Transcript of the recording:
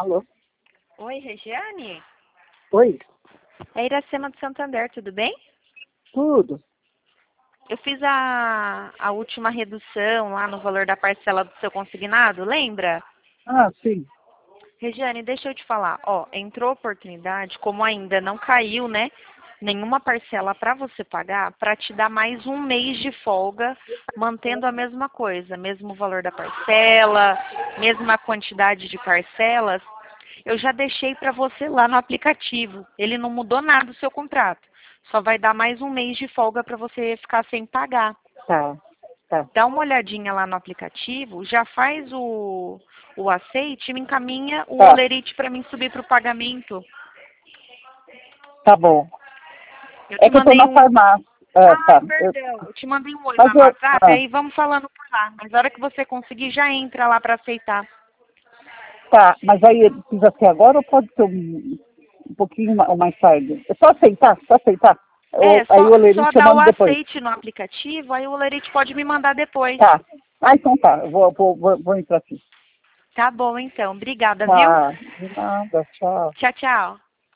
Alô? Oi, Regiane? Oi? É Iracema do Santander, tudo bem? Tudo? Eu fiz a última redução lá no valor da parcela do seu consignado, lembra? Ah, sim. Regiane, deixa eu te falar, ó, entrou oportunidade, como ainda não caiu, né, nenhuma parcela para você pagar, para te dar mais um mês de folga, mantendo a mesma coisa, mesmo valor da parcela, mesma quantidade de parcelas. Eu já deixei para você lá no aplicativo. Ele não mudou nada o seu contrato. Só vai dar mais um mês de folga para você ficar sem pagar. Tá, tá. Dá uma olhadinha lá no aplicativo, já faz o aceite e me encaminha o Tá, olerite para mim subir para o pagamento. tá bom. Eu É te que eu tô mandei na um... farmácia. Ah, Tá. perdão. Eu te mandei um oi Mas lá no eu... WhatsApp, aí vamos falando por lá. Mas na hora que você conseguir, já entra lá para aceitar. Tá, mas aí precisa ser agora ou pode ser um pouquinho mais tarde? É só aceitar, só aceitar. É, Aí o só olerite eu dar o mando depois. aceite no aplicativo, aí o olerite pode me mandar depois. Tá. Ah, então tá. Eu vou entrar aqui. Tá bom, então. Obrigada, viu? Tá. De nada. Tchau. Tchau, tchau.